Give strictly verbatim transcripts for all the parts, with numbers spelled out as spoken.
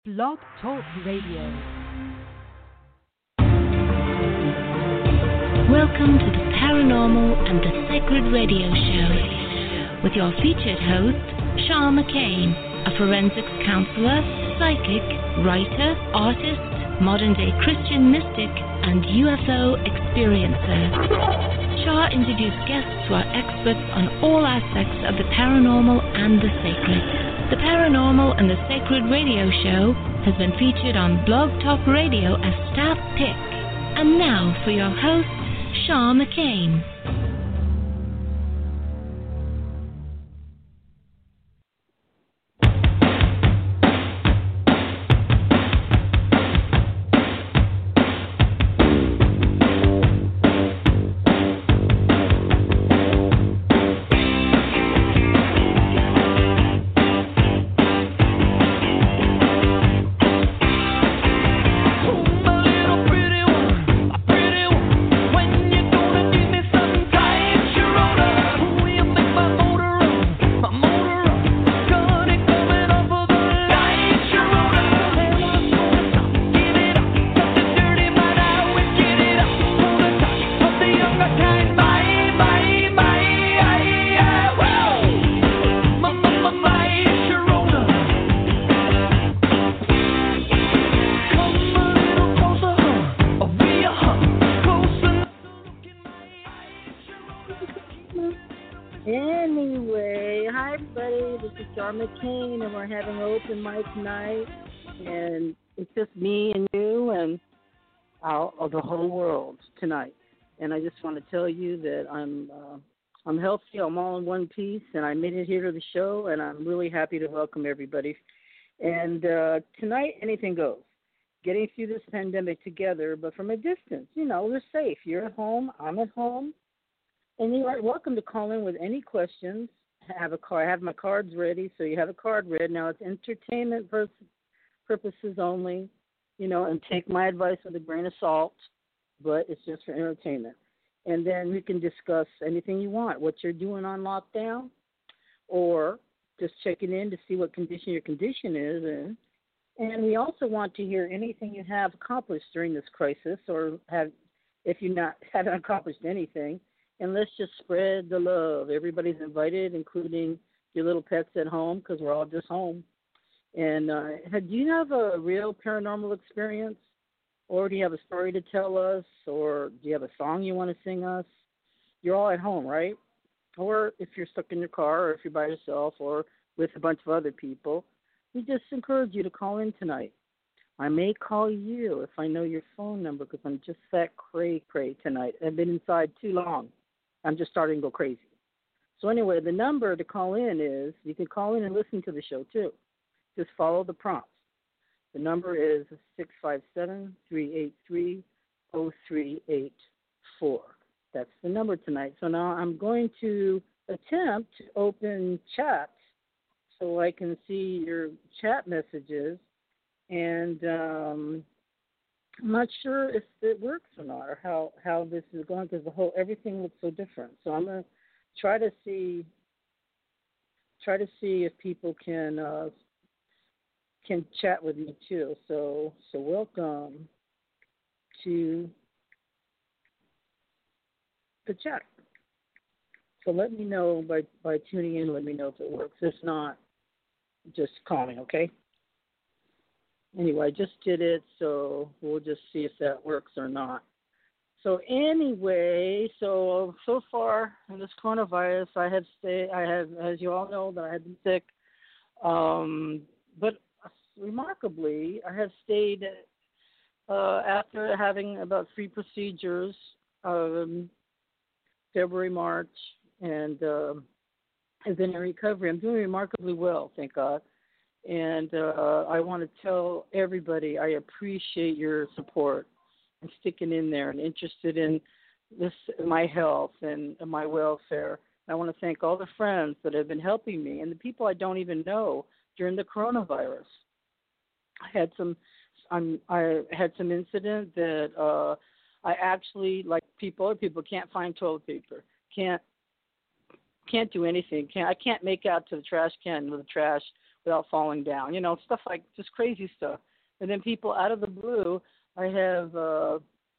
Blog Talk Radio. Welcome to the Paranormal and the Sacred Radio Show with your featured host, Shaw McCain, a forensics counselor, psychic, writer, artist, modern-day Christian mystic, and U F O experiencer. Shaw introduced guests who are experts on all aspects of the paranormal and the sacred. The Paranormal and the Sacred Radio Show has been featured on Blog Talk Radio as staff pick. And now for your host, Shaw McCain. McCain, and we're having an open mic night, and it's just me and you and out of the whole world tonight. And I just want to tell you that I'm uh, I'm healthy, I'm all in one piece, and I made it here to the show, and I'm really happy to welcome everybody. And uh, tonight, anything goes. Getting through this pandemic together, but from a distance. You know, we're safe. You're at home, I'm at home, and you are welcome to call in with any questions. Have a card. I have my cards ready, so you have a card read. Now it's entertainment pur- purposes only, you know, and take my advice with a grain of salt, but it's just for entertainment. And then we can discuss anything you want, what you're doing on lockdown, or just checking in to see what condition your condition is in. And we also want to hear anything you have accomplished during this crisis, or have, if you not haven't accomplished anything. And let's just spread the love. Everybody's invited, including your little pets at home, because we're all just home. And uh, do you have a real paranormal experience? Or do you have a story to tell us? Or do you have a song you want to sing us? You're all at home, right? Or if you're stuck in your car, or if you're by yourself, or with a bunch of other people, we just encourage you to call in tonight. I may call you if I know your phone number, because I'm just that cray-cray tonight. I've been inside too long. I'm just starting to go crazy. So anyway, the number to call in is, you can call in and listen to the show too. Just follow the prompts. The number is six five seven, three eight three, zero three eight four. That's the number tonight. So now I'm going to attempt to open chat so I can see your chat messages. And um, I'm not sure if it works or not, or how, how this is going, because the whole everything looks so different. So I'm gonna try to see try to see if people can uh, can chat with me too. So so welcome to the chat. So let me know by by tuning in. Let me know if it works. If not, just call me, okay? Anyway, I just did it, so we'll just see if that works or not. So anyway, so so far in this coronavirus, I have stayed. I have, as you all know, that I have been sick. Um, but remarkably, I have stayed uh, after having about three procedures, um, February, March, and uh, have been in recovery. I'm doing remarkably well, thank God. And uh, I want to tell everybody I appreciate your support and sticking in there and interested in this, my health and my welfare. I want to thank all the friends that have been helping me and the people I don't even know during the coronavirus. I had some, I'm, I had some incident that uh, I actually, like people, other people can't find toilet paper, can't can't do anything. Can't I can't make out to the trash can with the trash without falling down. You know, stuff like just crazy stuff. And then people out of the blue, I have uh,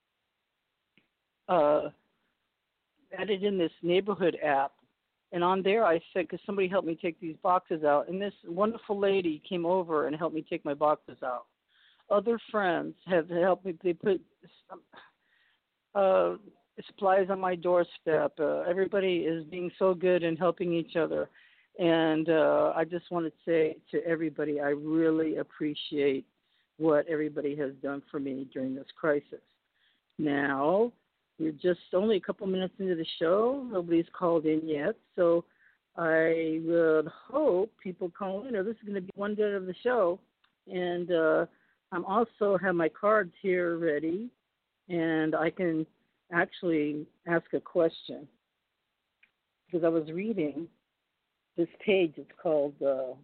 uh, added in this neighborhood app. And on there I said, because somebody helped me take these boxes out. And this wonderful lady came over and helped me take my boxes out. Other friends have helped me. They put some, uh, supplies on my doorstep. Uh, everybody is being so good and helping each other. And uh, I just want to say to everybody, I really appreciate what everybody has done for me during this crisis. Now, we're just only a couple minutes into the show. Nobody's called in yet. So I would hope people call in, or this is going to be one day of the show. And uh, I'm also have my cards here ready, and I can actually ask a question. Because I was reading this page. It's called, uh,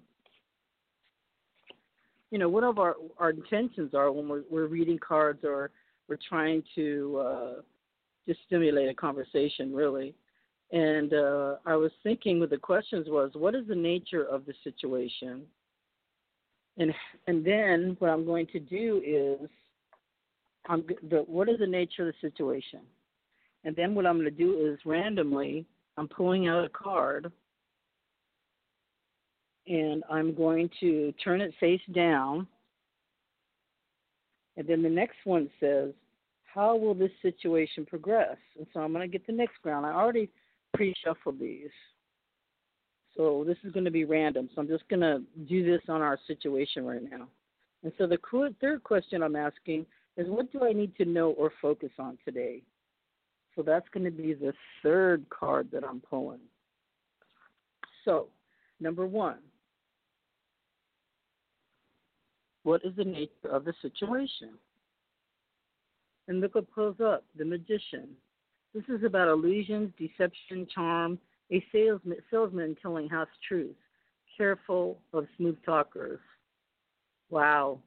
you know, one of our, our intentions are when we're, we're reading cards or we're trying to uh, just stimulate a conversation, really. And uh, I was thinking what the questions was, what is the nature of the situation? And and then what I'm going to do is, I'm, the, what is the nature of the situation? And then what I'm going to do is randomly, I'm pulling out a card, and I'm going to turn it face down. And then the next one says, how will this situation progress? And so I'm going to get the next round. I already pre-shuffled these. So this is going to be random. So I'm just going to do this on our situation right now. And so the third question I'm asking is, what do I need to know or focus on today? So that's going to be the third card that I'm pulling. So, number one, what is the nature of the situation? And look what pulls up, the Magician. This is about illusions, deception, charm, a salesman, salesman telling half truths. Careful of smooth talkers. Wow.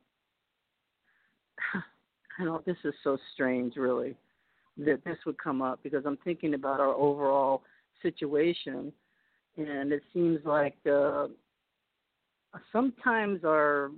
I know this is so strange, really, that this would come up, because I'm thinking about our overall situation, and it seems like uh, sometimes our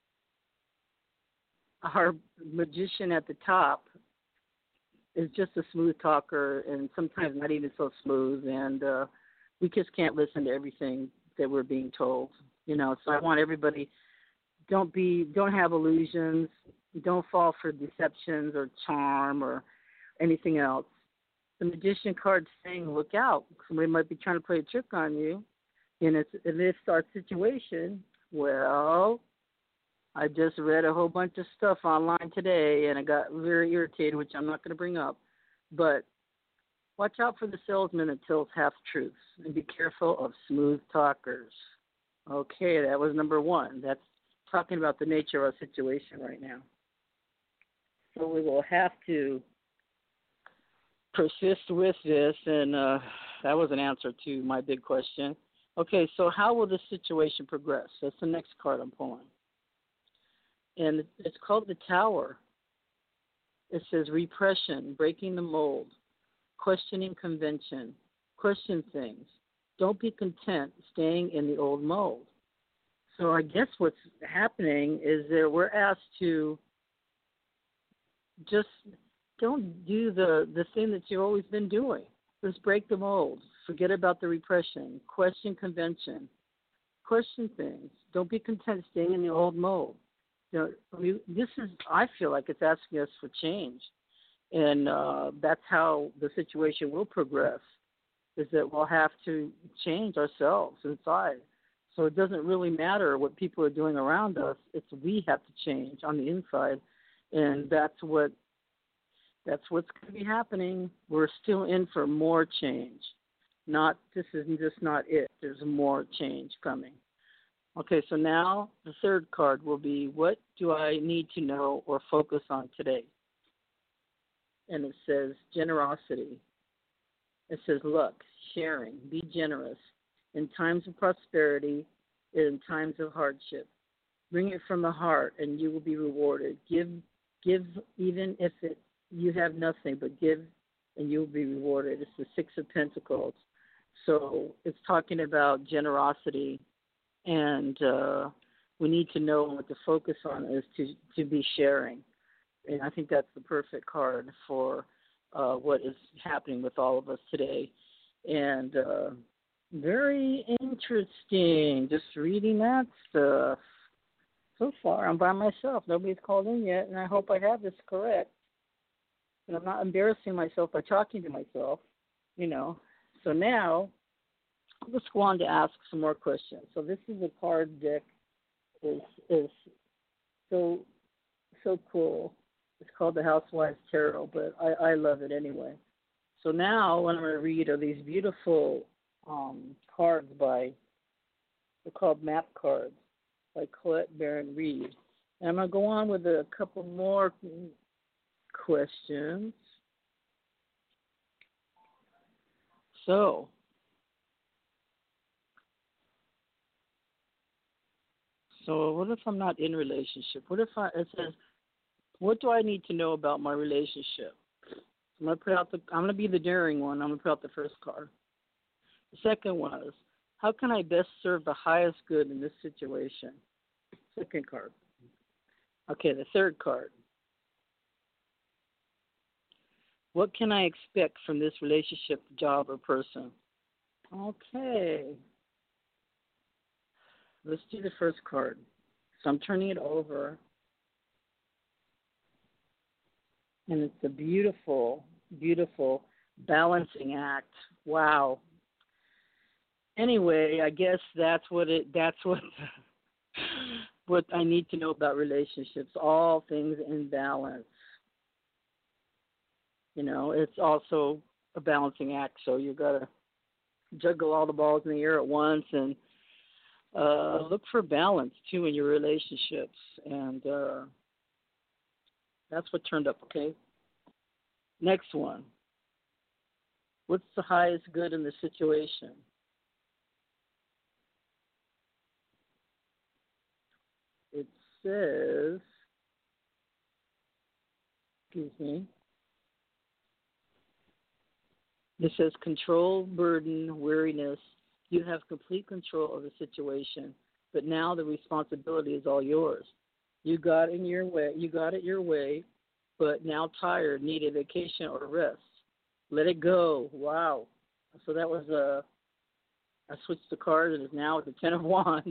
our magician at the top is just a smooth talker, and sometimes not even so smooth, and uh, we just can't listen to everything that we're being told, you know. So I want everybody, don't be, don't have illusions, don't fall for deceptions or charm or anything else. The Magician card's saying, look out, somebody might be trying to play a trick on you, and it's in this our situation. Well, I just read a whole bunch of stuff online today, and I got very irritated, which I'm not going to bring up. But watch out for the salesman that tells half-truths, and be careful of smooth talkers. Okay, that was number one. That's talking about the nature of our situation right now. So we will have to persist with this, and uh, that was an answer to my big question. Okay, so how will this situation progress? That's the next card I'm pulling. And it's called the Tower. It says repression, breaking the mold, questioning convention, question things. Don't be content staying in the old mold. So I guess what's happening is that we're asked to just don't do the, the thing that you've always been doing. Just break the mold. Forget about the repression. Question convention. Question things. Don't be content staying in the old mold. You know, I mean, this is, I feel like it's asking us for change. And uh, that's how the situation will progress, is that we'll have to change ourselves inside. So it doesn't really matter what people are doing around us. It's we have to change on the inside. And that's what that's what's going to be happening. We're still in for more change. Not this is just not it. There's more change coming. Okay, so now the third card will be, what do I need to know or focus on today? And it says generosity. It says look, sharing, be generous in times of prosperity, in times of hardship. Bring it from the heart, and you will be rewarded. Give, give even if it, you have nothing, but give, and you will be rewarded. It's the Six of Pentacles. So it's talking about generosity and uh, we need to know what to focus on is to to be sharing. And I think that's the perfect card for uh, what is happening with all of us today. And uh, very interesting, just reading that stuff. So far, I'm by myself. Nobody's called in yet, and I hope I have this correct. And I'm not embarrassing myself by talking to myself, you know. So now, let's go on to ask some more questions. So this is a card deck. is is so so cool. It's called the Housewives Tarot, but I, I love it anyway. So now what I'm going to read are these beautiful um, cards by, they're called map cards by Colette Baron Reed. And I'm going to go on with a couple more questions. So, so what if I'm not in a relationship? What if I, it says, what do I need to know about my relationship? I'm gonna put out the. I'm gonna be the daring one. I'm gonna put out the first card. The second one is, how can I best serve the highest good in this situation? Second card. Okay, the third card. What can I expect from this relationship, job, or person? Okay. Let's do the first card. So I'm turning it over. And it's a beautiful, beautiful balancing act. Wow. Anyway, I guess that's what it. That's what what I need to know about relationships. All things in balance. You know, it's also a balancing act. So you gotta juggle all the balls in the air at once and uh, look for balance too in your relationships. And uh, that's what turned up, okay? Next one. What's the highest good in the situation? It says, excuse me, it says control, burden, weariness. You have complete control of the situation, but now the responsibility is all yours. You got in your way. You got it your way, but now tired, need a vacation or rest. Let it go. Wow. So that was a. I switched the card and it's now with the Ten of Wands.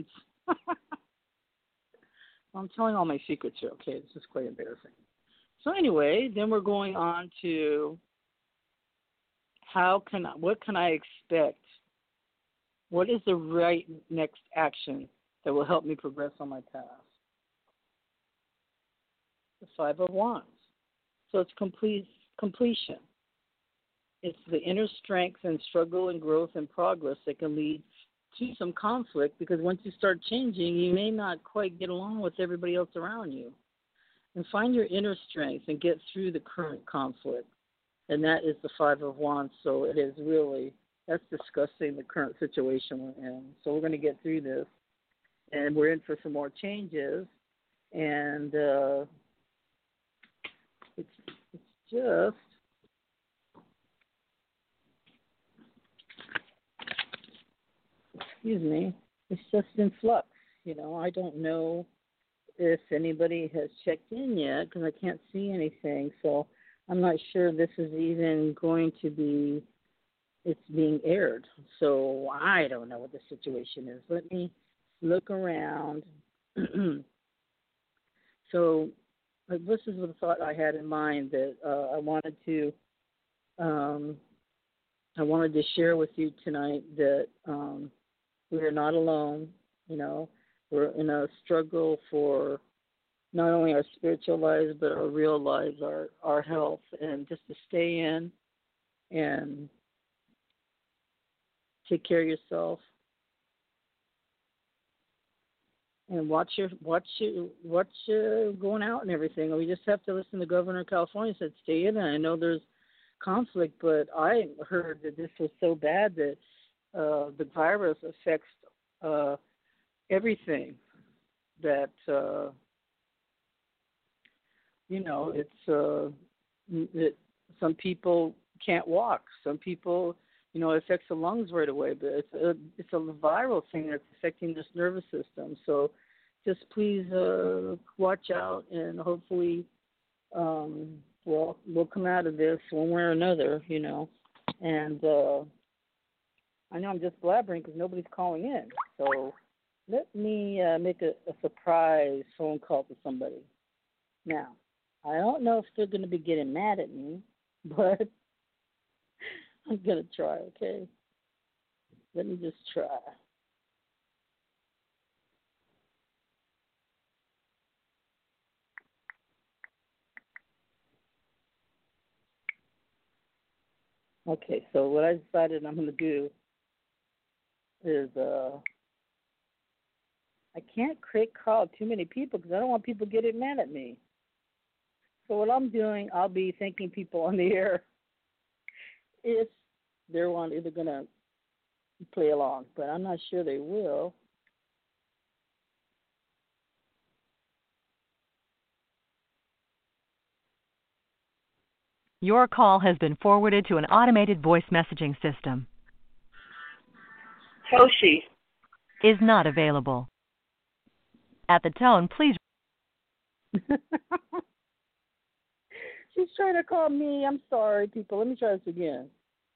I'm telling all my secrets here. Okay, this is quite embarrassing. So anyway, then we're going on to how can I, what can I expect? What is the right next action that will help me progress on my path? The Five of Wands. So it's complete completion. It's the inner strength and struggle and growth and progress that can lead to some conflict, because once you start changing, you may not quite get along with everybody else around you. And find your inner strength and get through the current conflict. And that is the Five of Wands. So it is really, that's discussing the current situation we're in. So we're going to get through this. And we're in for some more changes. And uh, it's, it's just, excuse me, it's just in flux. You know, I don't know if anybody has checked in yet because I can't see anything. So I'm not sure this is even going to be, it's being aired. So I don't know what the situation is. Let me look around. So this is the thought I had in mind that uh, I wanted to, um, I wanted to share with you tonight that um, we are not alone. You know, we're in a struggle for not only our spiritual lives, but our real lives, our, our health, and just to stay in and take care of yourself and watch your watch your watch your going out and everything. We just have to listen to the governor of California said stay in. And I know there's conflict, but I heard that this was so bad that uh, the virus affects uh, everything. That uh, you know, it's uh, that some people can't walk. Some people, you know, it affects the lungs right away, but it's a, it's a viral thing that's affecting this nervous system. So just please uh, watch out, and hopefully um, we'll, we'll come out of this one way or another, you know. And uh, I know I'm just blabbering because nobody's calling in. So let me uh, make a, a surprise phone call to somebody. Now, I don't know if they're going to be getting mad at me, but I'm going to try, okay? Let me just try. Okay, so what I decided I'm going to do is uh, I can't create call too many people because I don't want people getting mad at me. So what I'm doing, I'll be thanking people on the air if they're one either going to play along, but I'm not sure they will. Your call has been forwarded to an automated voice messaging system. Toshi Is not available. At the tone, please. She's trying to call me. I'm sorry, people. Let me try this again.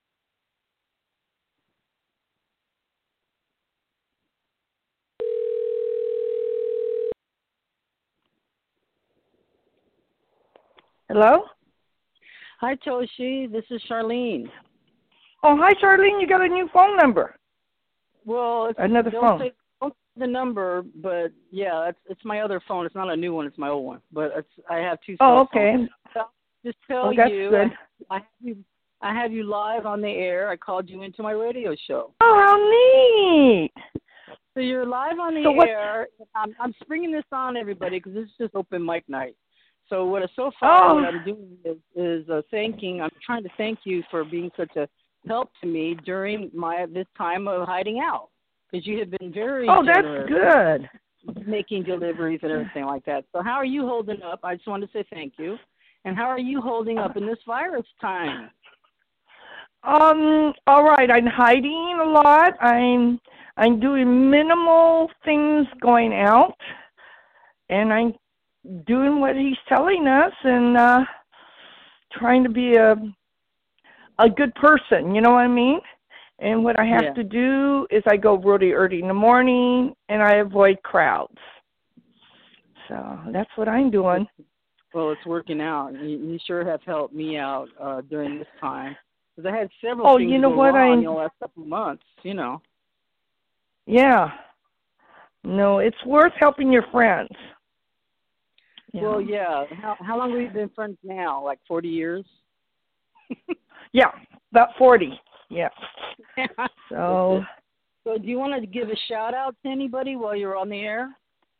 Hello? Hi, Toshi. This is Charlene. Oh, hi, Charlene. You got a new phone number. Well, it's, Another don't phone. Say, don't say the number, but yeah, it's it's my other phone. It's not a new one. It's my old one. But it's I have two Oh, cell okay. phones. So just tell Oh, that's you, good. I, I have you, I have you live on the air. I called you into my radio show. Oh, how neat. So you're live on the So what- air. I'm I'm springing this on everybody because this is just open mic night. So what so far Oh. what I'm doing is, is uh, thanking. I'm trying to thank you for being such a help to me during my this time of hiding out, because you have been very Oh, that's generous good. making deliveries and everything like that. So how are you holding up? I just wanted to say thank you. And how are you holding up in this virus time? Um, all right. I'm hiding a lot. I'm I'm doing minimal things going out, and I'm doing what he's telling us and uh trying to be a a good person, you know what I mean? And what I have Yeah. to do is I go really early in the morning and I avoid crowds. So that's what I'm doing. Well, it's working out. You, you sure have helped me out uh, during this time, because I had several Oh, things you know go what, wrong I- in the last couple of months. You know. Yeah. No, it's worth helping your friends. Yeah. Well, yeah. How how long have we been friends now? Like forty years. Yeah, about forty. Yeah. So, So, do you want to give a shout out to anybody while you're on the air?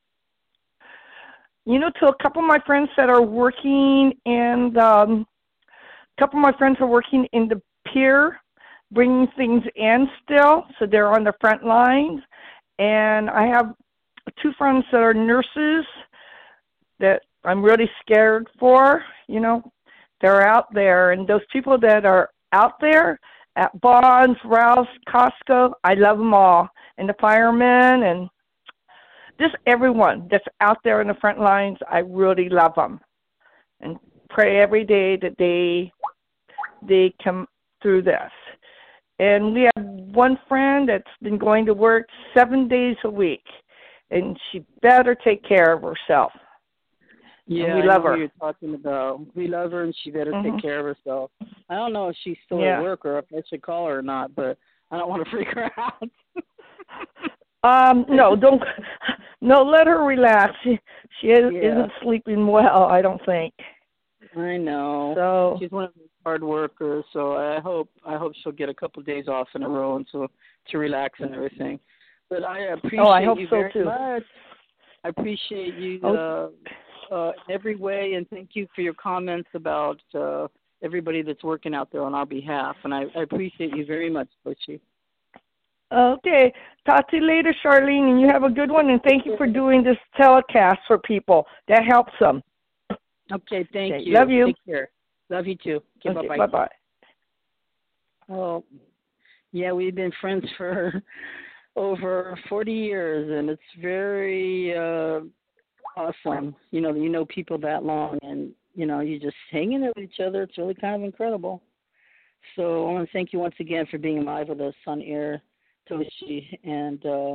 you know, to a couple of my friends that are working in the, um, a couple of my friends are working in the pier, bringing things in still, so they're on the front lines. And I have two friends that are nurses that I'm really scared for, you know. They're out there, and those people that are out there at Bonds, Rouse, Costco, I love them all. And the firemen and just everyone that's out there in the front lines, I really love them. And pray every day that they they come through this. And we have one friend that's been going to work seven days a week, and she better take care of herself. Yeah, And we I love know her. who you're talking about. We love her, and she better Mhm. take care of herself. I don't know if she's still Yeah. at work or if I should call her or not, but I don't want to freak her out. Um, no, don't. No, let her relax. She she is, Yeah. isn't sleeping well, I don't think. I know. So She's one of those hard workers, so I hope I hope she'll get a couple of days off in a row and so to relax and everything. But I appreciate Oh, I hope you so, very too. much. I appreciate you Oh. uh, uh, in every way, and thank you for your comments about uh, everybody that's working out there on our behalf. And I, I appreciate you very much, Butchie. okay. Talk to you later, Charlene, and you have a good one. And thank you for doing this telecast for people. That helps them. Okay, thank Okay, you. love you. Take care. Love you too. Okay, Okay, bye-bye. bye-bye. Well, Yeah, we've been friends for over forty years, and it's very uh, awesome. You know, you know people that long, and you know, you just hanging out with each other. It's really kind of incredible. So I want to thank you once again for being live with us on air, Toshi. And uh,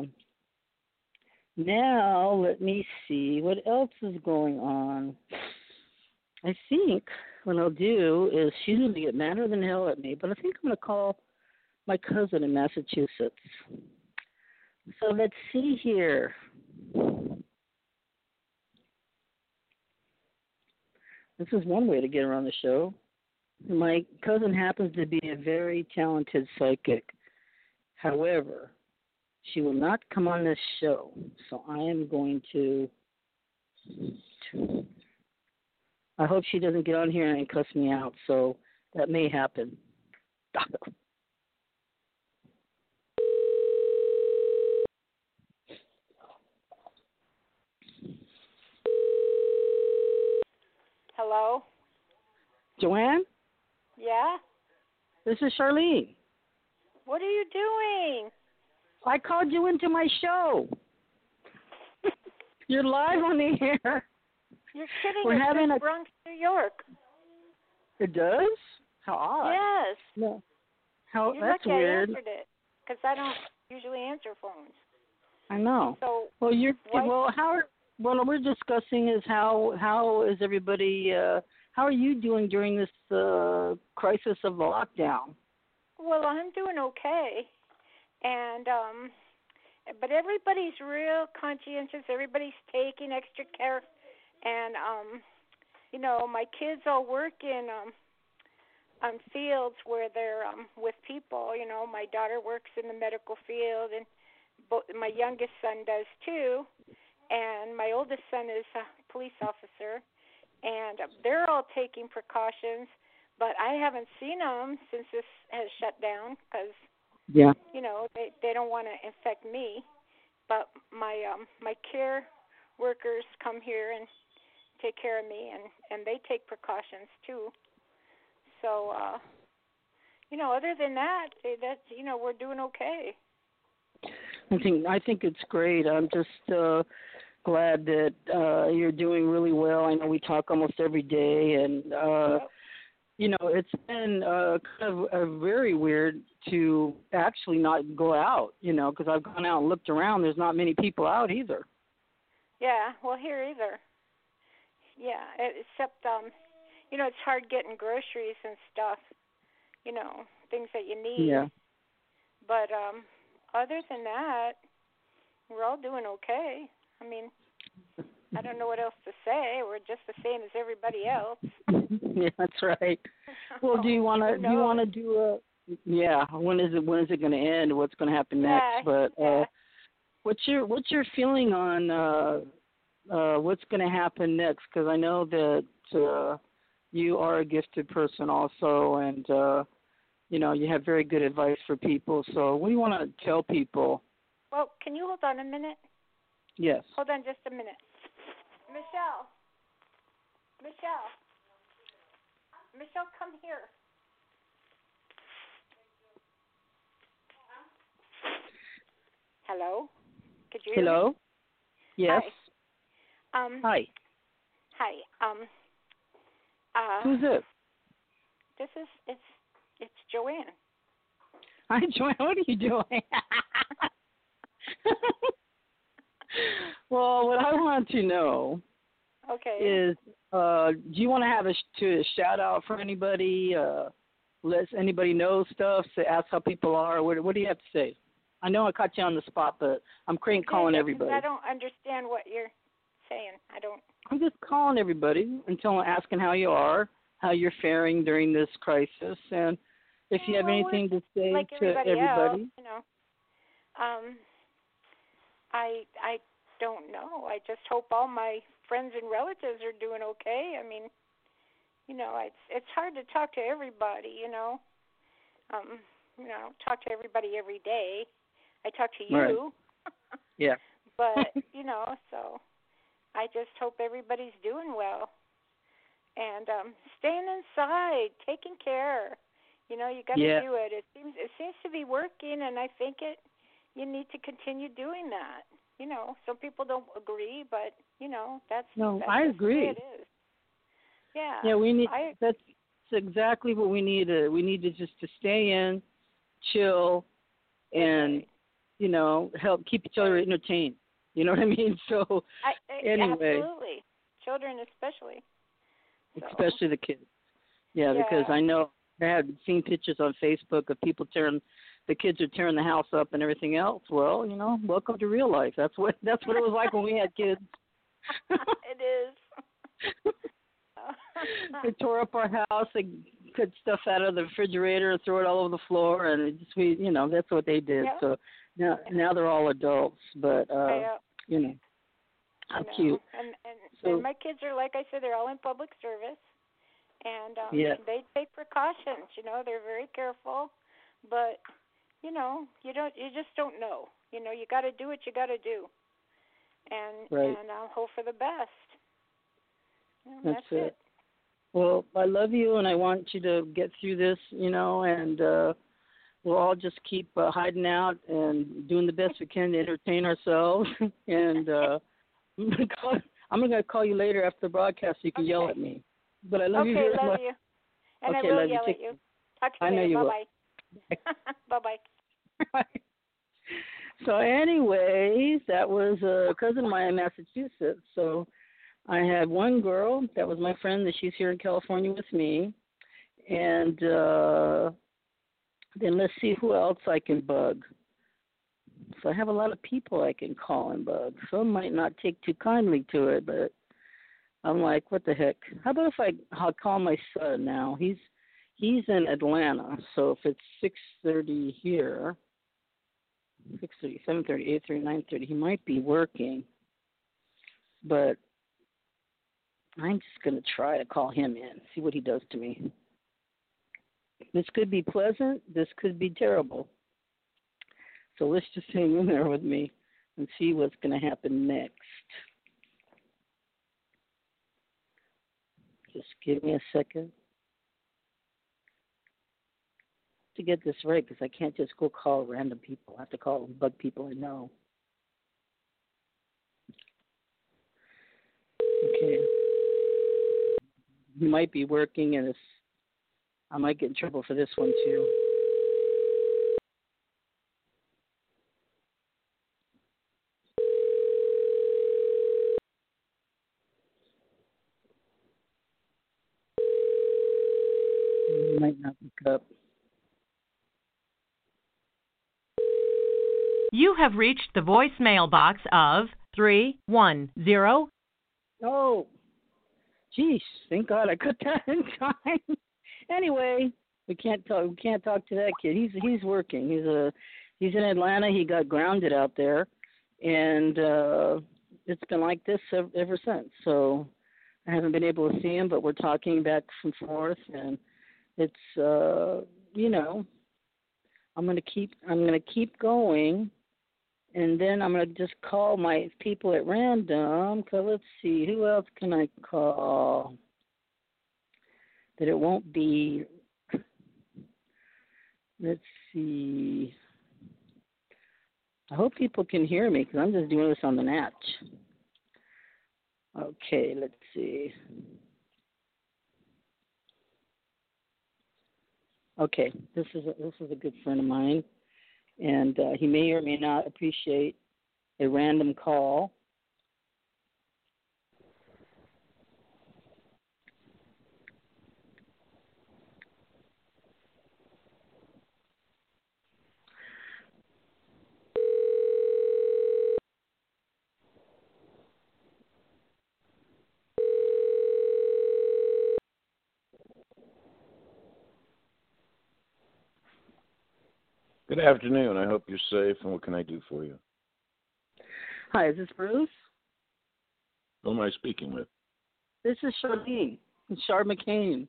now let me see what else is going on. I think what I'll do is she's going to get madder than hell at me, but I think I'm going to call my cousin in Massachusetts. So let's see here. This is one way to get her on the show. My cousin happens to be a very talented psychic. However, she will not come on this show. So I am going to... I hope she doesn't get on here and cuss me out. So that may happen. Hello? Joanne? Yeah? This is Charlene. What are you doing? I called you into my show. You're live on the air. You're kidding. We're It's having in a... Bronx, New York. It does? How odd. Yes. No. How, You're that's lucky weird. I answered it, because I don't usually answer phones. I know. So, Well, you're what? well. How are, what we're discussing is how how is everybody? Uh, how are you doing during this uh, crisis of the lockdown? Well, I'm doing okay, and um, but everybody's real conscientious. Everybody's taking extra care, and um, you know, my kids all work in um, on fields where they're um, with people. You know, my daughter works in the medical field, and bo- my youngest son does too, and my oldest son is a police officer, and they're all taking precautions. But I haven't seen them since this has shut down because, Yeah. you know, they they don't want to infect me. But my um my care workers come here and take care of me, and and they take precautions too. So, uh, you know, other than that, that you know, we're doing okay. I think I think it's great. I'm just uh, glad that uh, you're doing really well. I know we talk almost every day, and uh, Yep. you know, it's been uh, kind of uh, very weird to actually not go out. You know, because I've gone out and looked around. There's not many people out either. Yeah, well, here either. Yeah, except um, you know, it's hard getting groceries and stuff. You know, things that you need. Yeah. But um, other than that, we're all doing okay. I mean, I don't know what else to say. We're just the same as everybody else. Yeah, that's right. Well, do you want to do you want to do a yeah? When is it when is it going to end? What's going to happen Yeah, next? But yeah. uh, what's your what's your feeling on uh, uh, what's going to happen next? Because I know that uh, you are a gifted person also, and uh, you know you have very good advice for people. So, what do you want to tell people? Well, can you hold on a minute? Yes. Hold on just a minute. Michelle. Michelle. Michelle, come here. Hello? Could you hear Hello. me? Yes. Hi. Um, Hi. Hi. Um, uh, Who's this? This is, it's, it's Joanne. Hi, Joanne. What are you doing? Well, what I want to know Okay. is, uh, do you want to have a, sh- to a shout out for anybody? Uh, let anybody know stuff? Say, ask how people are. What, what do you have to say? I know I caught you on the spot, but I'm crank calling Yeah, 'cause everybody. I don't understand what you're saying. I don't. I'm just calling everybody until I'm asking how you are, how you're faring during this crisis, and if you have Well, anything to say like to everybody, everybody. else, you know. Um, I I don't know. I just hope all my friends and relatives are doing okay. I mean, you know, it's it's hard to talk to everybody. You know, um, you know, I don't talk to everybody every day. I talk to you. Right. Yeah. But you know, so I just hope everybody's doing well and um, staying inside, taking care. You know, you got to Yeah. do it. It seems it seems to be working, and I think it. You need to continue doing that. You know, some people don't agree, but you know, that's No, that's I just the way agree. it is. Yeah. Yeah, we need. I, That's exactly what we need. To, we need to just to stay in, chill, and right. you know, help keep each other entertained. You know what I mean? So I, I anyway, absolutely, children especially. So, especially the kids. Yeah, yeah. because I know I had seen pictures on Facebook of people tearing, the kids are tearing the house up and everything else. Well, you know, welcome to real life. That's what that's what it was like when we had kids. It is. They tore up our house. They cut stuff out of the refrigerator and throw it all over the floor, and it just we, you know, that's what they did. Yep. So now, now they're all adults, but uh, Yeah. you know, how know. cute. And and, So, and my kids are, like I said, they're all in public service, and um, yeah. they take precautions. You know, they're very careful, but you know, you don't, you just don't know. You know, you got to do what you got to do, and Right. and I'll hope for the best. And That's, that's it. it. Well, I love you, and I want you to get through this, you know, and uh, we'll all just keep uh, hiding out and doing the best we can to entertain ourselves. and uh, I'm gonna call. I'm gonna call you later after the broadcast so you can Okay. yell at me. But I love okay, you very love much. you. And Okay, I will love you. yell Take at you. care. Talk to you I know later. you will. Bye-bye. Bye-bye. So, anyways, that was a cousin of mine in Massachusetts. So, I had one girl that was my friend that she's here in California with me, and uh, then let's see who else I can bug. So I have a lot of people I can call and bug. Some might not take too kindly to it, but I'm like, what the heck? How about if I I'll call my son now? He's he's in Atlanta, so if it's six thirty here, six thirty, seven thirty, eight thirty, nine thirty, he might be working. But I'm just going to try to call him in, see what he does to me. This could be pleasant. This could be terrible. So let's just hang in there with me and see what's going to happen next. Just give me a second to get this right, because I can't just go call random people. I have to call bug people I know. Okay. He might be working, and it's, I might get in trouble for this one too. He might not pick up. You have reached the voicemail box of three one zero. Oh, geez, thank God I cut that in time. Anyway, we can't talk. We can't talk to that kid. He's he's working. He's a he's in Atlanta. He got grounded out there, and uh, it's been like this ever, ever since. So I haven't been able to see him, but we're talking back and forth, and it's uh, you know, I'm gonna keep I'm gonna keep going. And then I'm going to just call my people at random. So let's see, who else can I call that it won't be? Let's see. I hope people can hear me because I'm just doing this on the natch. Okay, let's see. Okay, this is a, this is a good friend of mine. And uh, he may or may not appreciate a random call. Good afternoon. I hope you're safe, and what can I do for you? Hi, is this Bruce? Who am I speaking with? This is Charlene, Char McCain.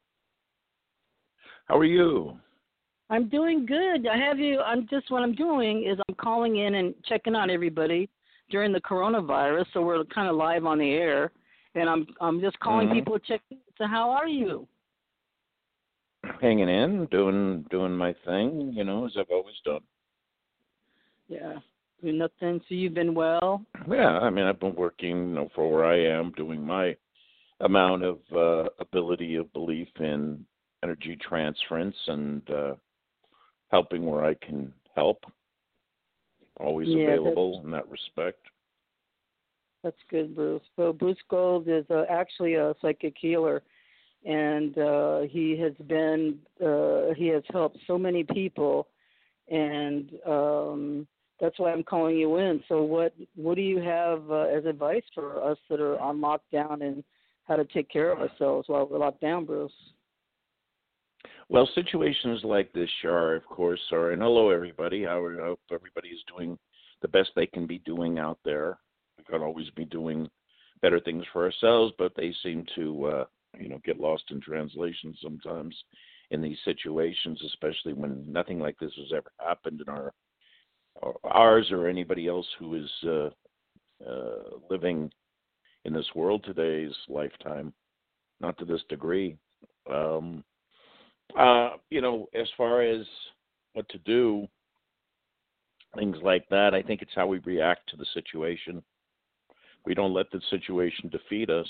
How are you? I'm doing good. I have you, I'm just, what I'm doing is I'm calling in and checking on everybody during the coronavirus, so we're kind of live on the air, and I'm I'm just calling mm-hmm. people to check in. So how are you? hanging in, doing doing my thing, you know, as I've always done. Yeah. Doing nothing. So you've been well? Yeah, I mean, I've been working, you know, for where I am, doing my amount of uh, ability of belief in energy transference and uh, helping where I can help. Always Yeah, available that's, in that respect. That's good, Bruce. So Bruce Gold is uh, actually a psychic healer, and uh, he has been uh, he has helped so many people, and um, that's why I'm calling you in. So what what do you have uh, as advice for us that are on lockdown and how to take care of ourselves while we're locked down, Bruce? Well, situations like this, Shar, of course, are, and hello, everybody. I hope everybody is doing the best they can be doing out there. We can always be doing better things for ourselves, but they seem to, uh, you know, get lost in translation sometimes in these situations, especially when nothing like this has ever happened in our, or ours or anybody else who is uh, uh, living in this world today's lifetime, not to this degree. Um, Uh, you know, as far as what to do, things like that, I think it's how we react to the situation. We don't let the situation defeat us.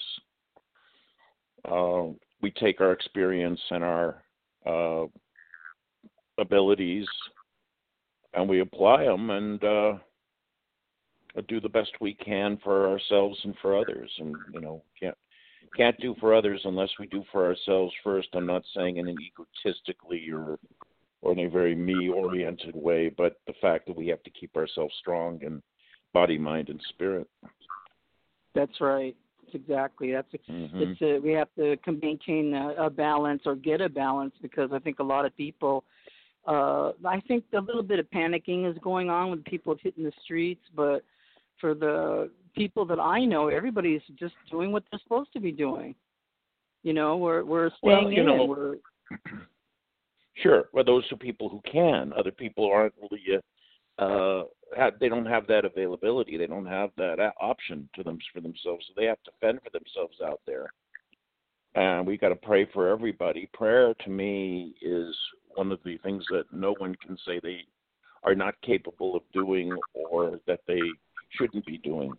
Uh, we take our experience and our uh, abilities and we apply them and uh, do the best we can for ourselves and for others. And, you know, can't Can't do for others unless we do for ourselves first. I'm not saying in an egotistically or or in a very me-oriented way, but the fact that we have to keep ourselves strong in body, mind, and spirit. That's right. That's exactly. That's mm-hmm. it's a, we have to maintain a, a balance or get a balance because I think a lot of people. Uh, I think a little bit of panicking is going on with people hitting the streets, but for the people that I know, everybody's just doing what they're supposed to be doing. You know, we're we're staying well, you in. Know, we're sure. Well, those are people who can. Other people aren't really. Uh, uh, have, they don't have that availability. They don't have that option to them for themselves. So they have to fend for themselves out there. And we got to pray for everybody. Prayer to me is one of the things that no one can say they are not capable of doing or that they shouldn't be doing.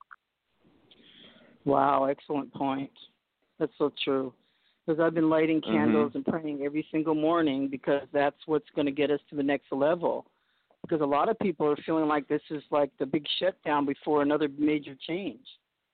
Wow, excellent point. That's so true. Because I've been lighting candles mm-hmm. and praying every single morning because that's what's going to get us to the next level. Because a lot of people are feeling like this is like the big shutdown before another major change.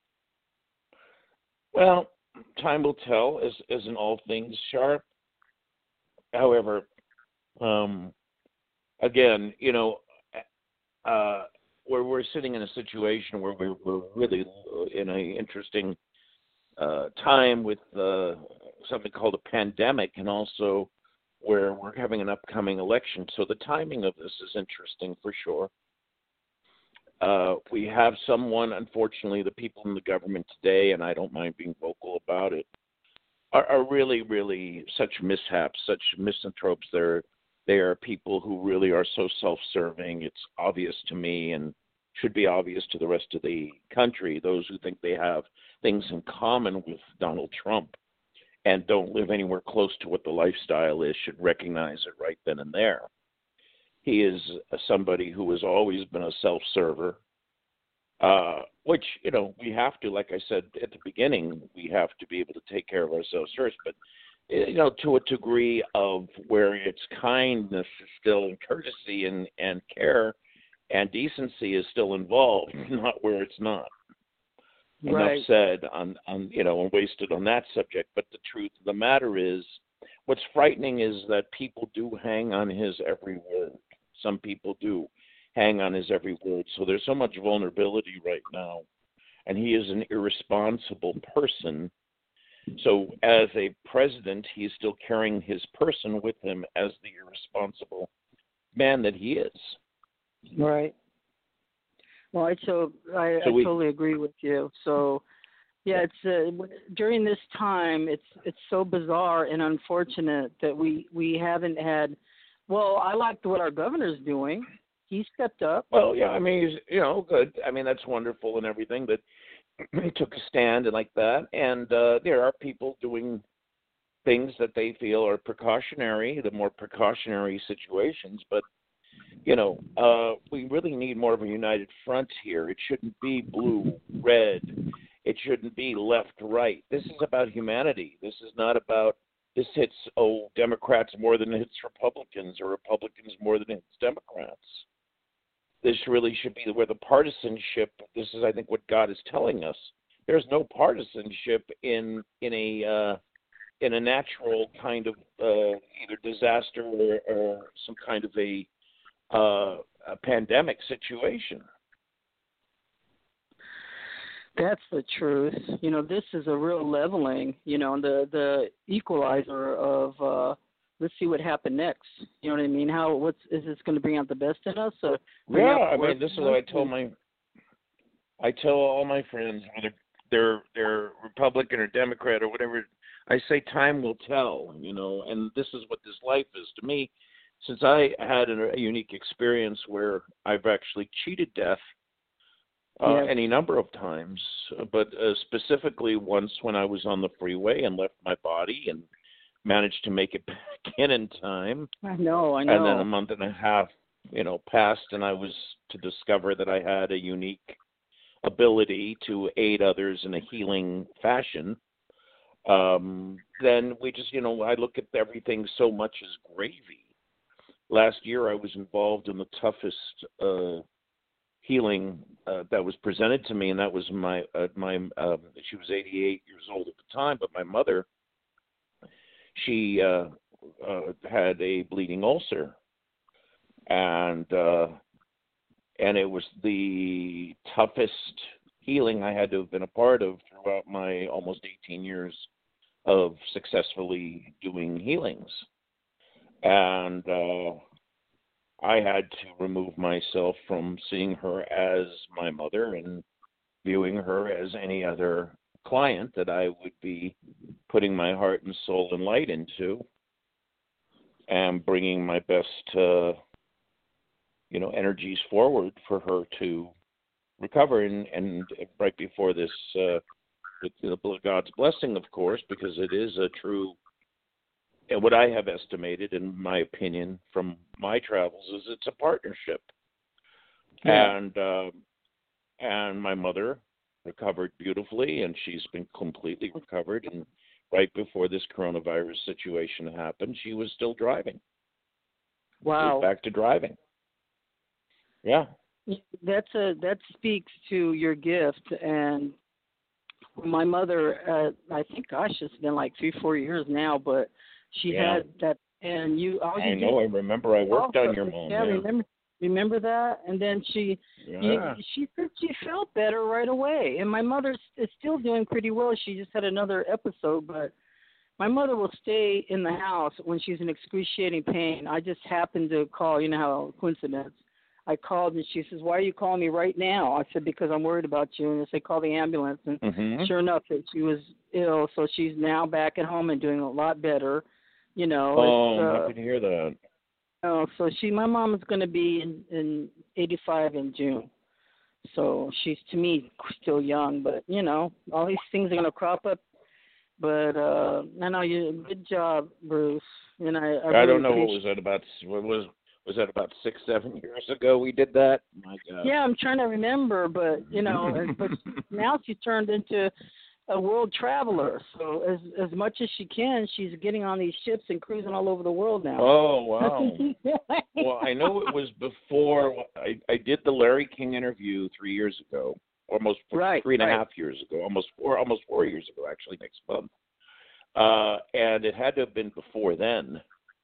Well, time will tell, as, as in all things, Sharp. However, um, again, you know, uh, where we're sitting in a situation where we're, we're really in an interesting uh, time with uh, something called a pandemic, and also where we're having an upcoming election. So the timing of this is interesting for sure. Uh, we have someone, unfortunately, the people in the government today, and I don't mind being vocal about it, are, are really, really such mishaps, such misanthropes. They're They are people who really are so self-serving. It's obvious to me and should be obvious to the rest of the country, those who think they have things in common with Donald Trump and don't live anywhere close to what the lifestyle is should recognize it right then and there. He is somebody who has always been a self-server, uh, which, you know, we have to, like I said at the beginning, we have to be able to take care of ourselves first. But you know, to a degree of where it's kindness is still and courtesy and, and care and decency is still involved, not where it's not. Right. Enough said on, on, you know, and wasted on that subject. But the truth of the matter is, what's frightening is that people do hang on his every word. Some people do hang on his every word. So there's so much vulnerability right now. And he is an irresponsible person. So as a president, he's still carrying his person with him as the irresponsible man that he is. Right. Well, I so I, so I we, totally agree with you. So, yeah, it's uh, during this time, it's it's so bizarre and unfortunate that we, we haven't had. Well, I like what our governor's doing. He stepped up. Well, yeah, I mean, he's, you know, good. I mean, that's wonderful and everything, but he took a stand and like that. And uh, there are people doing things that they feel are precautionary, the more precautionary situations. But, you know, uh, we really need more of a united front here. It shouldn't be blue, red. It shouldn't be left, right. This is about humanity. This is not about, this hits, oh, Democrats more than it hits Republicans, or Republicans more than it hits Democrats. This really should be where the partisanship, this is, I think, what God is telling us. There's no partisanship in in a uh, in a natural kind of uh, either disaster or, or some kind of a, uh, a pandemic situation. That's the truth. You know, this is a real leveling, you know, the the equalizer of uh, let's see what happened next. You know what I mean? How what's is this going to bring out the best in us? Or yeah, I mean, this is what I tell my I tell all my friends, whether they're they're Republican or Democrat or whatever. I say time will tell. You know, and this is what this life is to me. Since I had a, a unique experience where I've actually cheated death. Uh, yes. Any number of times, but uh, specifically once when I was on the freeway and left my body and managed to make it back in in time. I know, I know. And then a month and a half, you know, passed, and I was to discover that I had a unique ability to aid others in a healing fashion. Um, then we just, you know, I look at everything so much as gravy. Last year I was involved in the toughest uh healing uh, that was presented to me, and that was my uh, my uh, she was eighty-eight years old at the time, but my mother, she uh, uh, had a bleeding ulcer, and uh, and it was the toughest healing I had to have been a part of throughout my almost eighteen years of successfully doing healings, and uh, I had to remove myself from seeing her as my mother and viewing her as any other client that I would be putting my heart and soul and light into, and bringing my best, uh, you know, energies forward for her to recover. And, and right before this, uh, with God's blessing, of course, because it is a true. And what I have estimated, in my opinion, from my travels, is it's a partnership. Yeah. And uh, and my mother recovered beautifully, and she's been completely recovered. And right before this coronavirus situation happened, she was still driving. Wow! She's back to driving. Yeah. That's a that speaks to your gift. And my mother, uh, I think, gosh, it's been like three, four years now, but. She yeah. had that, and you. All you I know. did, I remember. I worked also, on your mom. Yeah, yeah. remember, remember that. And then she, yeah. you, she said she felt better right away. And my mother is still doing pretty well. She just had another episode, but my mother will stay in the house when she's in excruciating pain. I just happened to call. You know how coincidence. I called and she says, "Why are you calling me right now?" I said, "Because I'm worried about you." And I said, "Call the ambulance." And mm-hmm. sure enough, she was ill, so she's now back at home and doing a lot better. You know, oh, it's, uh, I'm happy to hear that. Oh, so she, my mom is going to be in, in eighty-five in June. So she's, to me, still young, but, you know, all these things are going to crop up. But uh, I know you, good job, Bruce. And I, I, I really don't know, what was that about, what was, was that about six, seven years ago we did that? My God. Yeah, I'm trying to remember, but, you know, but now she turned into a world traveler. So as as much as she can, she's getting on these ships and cruising all over the world now. Oh, wow. Well, I know it was before I, I did the Larry King interview three years ago, almost right, three and right. a half years ago, almost four, almost four years ago, actually, next month. Uh, and it had to have been before then.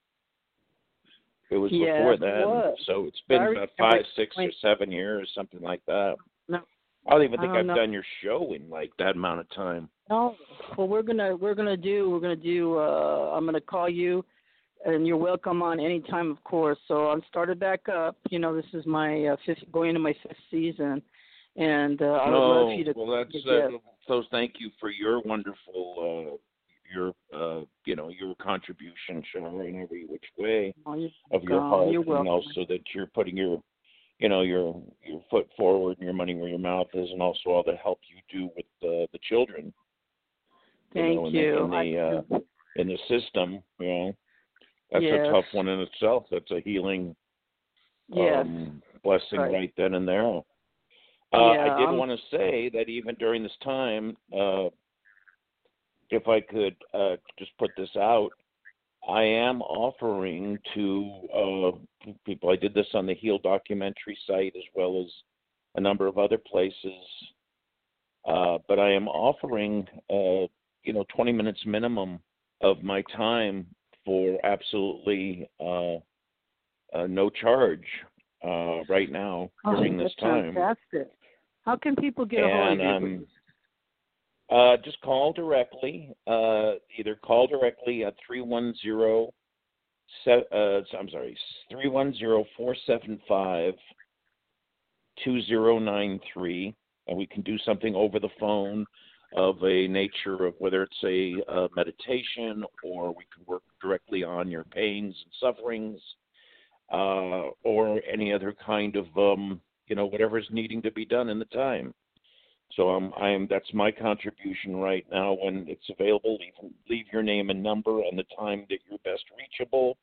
It was yes, before then. It was. So it's been Larry, about five, six, wait. or seven years, something like that. No. I don't even think don't I've know. done your show in like that amount of time. No, well, we're gonna we're gonna do we're gonna do. Uh, I'm gonna call you, and you're welcome on any time, of course. So I'm started back up. You know, this is my uh, fifth, going into my fifth season, and uh, I would no, love for you to. well, that's uh, so. Thank you for your wonderful, uh, your uh, you know, your contribution, Sharon, in every which way oh, of your um, heart, you're and welcome. also that you're putting your you know, your your foot forward and your money where your mouth is, and also all the help you do with the the children. Thank you. Know, you. in the, in the, uh, in the system, you know, that's yes. a tough one in itself. That's a healing yes. um, blessing right. right then and there. Uh, yeah, I did I'm... want to say that even during this time, uh, if I could uh, just put this out, I am offering to uh, people, I did this on the Heal documentary site as well as a number of other places, uh, but I am offering, uh, you know, twenty minutes minimum of my time for absolutely uh, uh, no charge uh, right now oh, during this that's time. Fantastic. How can people get a hold and, of you? Um, Uh, just call directly. Uh, either call directly at three one zero. Uh, I'm sorry, three one zero four seven five two zero nine three, and we can do something over the phone of a nature of whether it's a, a meditation or we can work directly on your pains and sufferings, uh, or any other kind of um, you know whatever's needing to be done in the time. So um, I am. That's my contribution right now. When it's available, leave, leave your name and number and the time that you're best reachable,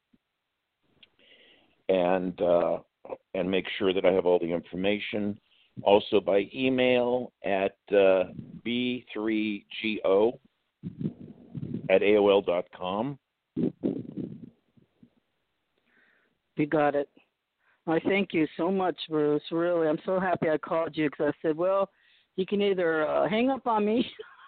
and uh, and make sure that I have all the information. Also by email at uh, b three g o at a o l dot com. You got it. I thank you so much, Bruce. Really, I'm so happy I called you because I said, well, he can either uh, hang up on me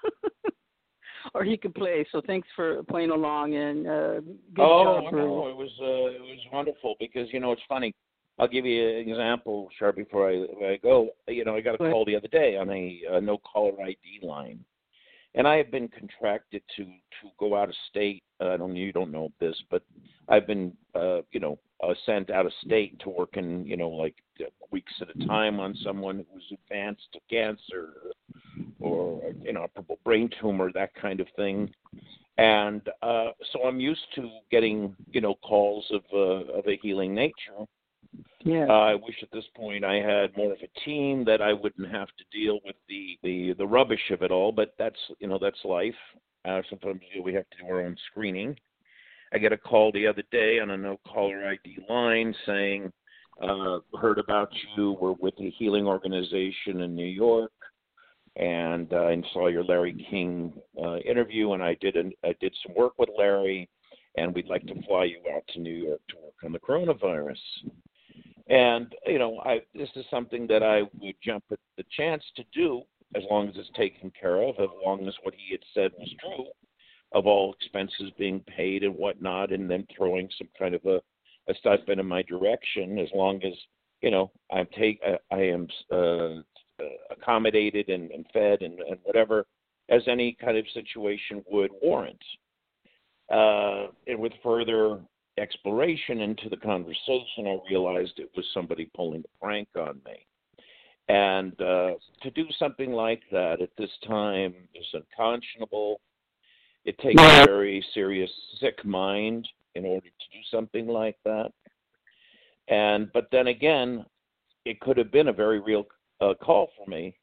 or he can play. So thanks for playing along and uh, good oh, job, no, Bruce. it was uh, it was wonderful because you know it's funny. I'll give you an example, Sharp, before I, I go. You know, I got a call the other day on a, a no caller I D line, and I have been contracted to to go out of state. Uh, I don't you don't know this, but I've been uh, you know uh, sent out of state to work in you know like weeks at a time on someone who's advanced to cancer or you know a brain tumor, that kind of thing. And uh, so I'm used to getting you know calls of uh, of a healing nature. Yeah. Uh, I wish at this point I had more of a team that I wouldn't have to deal with the, the, the rubbish of it all, but that's, you know, that's life. Uh, sometimes you know, we have to do our own screening. I get a call the other day on a no-caller I D line saying, uh, heard about you, we're with a healing organization in New York, and uh, I saw your Larry King uh, interview, and I did, an, I did some work with Larry, and we'd like to fly you out to New York to work on the coronavirus. And, you know, I this is something that I would jump at the chance to do as long as it's taken care of, as long as what he had said was true, of all expenses being paid and whatnot, and then throwing some kind of a, a stipend in my direction, as long as, you know, I'm take, I, I am uh, accommodated and, and fed and, and whatever, as any kind of situation would warrant. Uh, and with further exploration into the conversation, I realized it was somebody pulling a prank on me. And uh, to do something like that at this time is unconscionable. It takes a very serious, sick mind in order to do something like that. And but then again, it could have been a very real uh, call for me